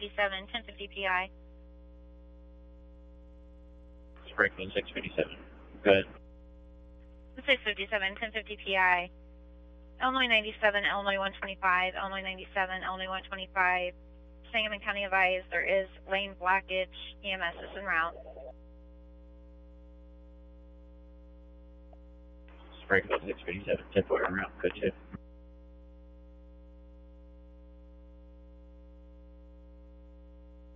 1050 PI. Springfield 657. Go ahead. 657, 1050 PI. Illinois 97, Illinois 125, Illinois 97, Illinois 125. Sangamon County advised there is lane blockage. EMS is en route. Springfield 657, 10-4 en route. Good 2.